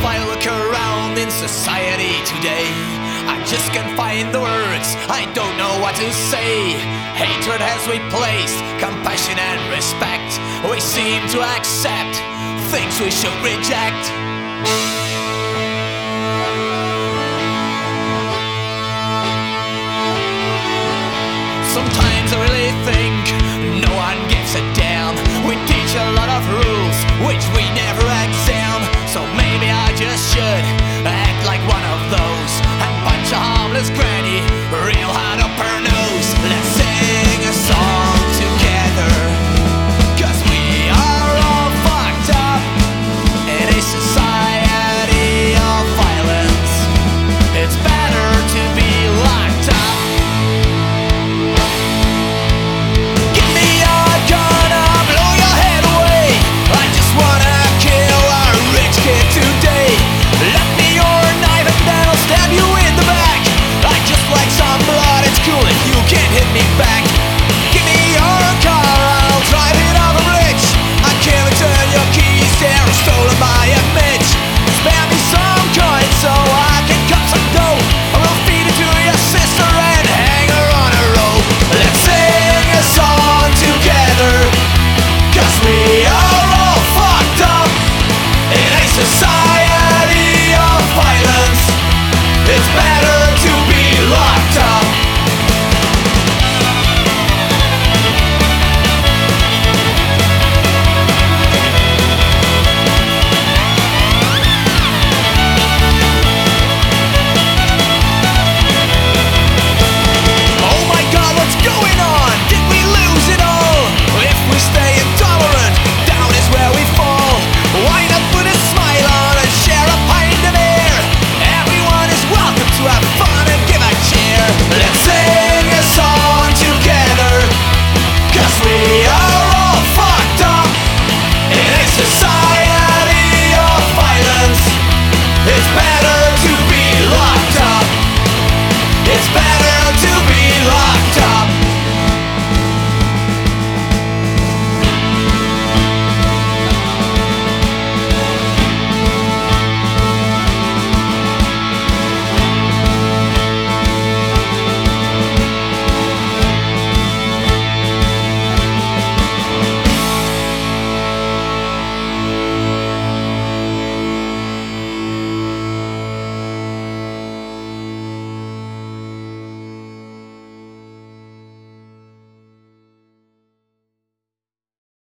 I look around in society today, I just can't find the words, I don't know what to say. Hatred has replaced compassion and respect. We seem to accept things we should reject. Sometimes I really think no one gives a damn. We teach a lot of rules which we never exam. So maybe I just should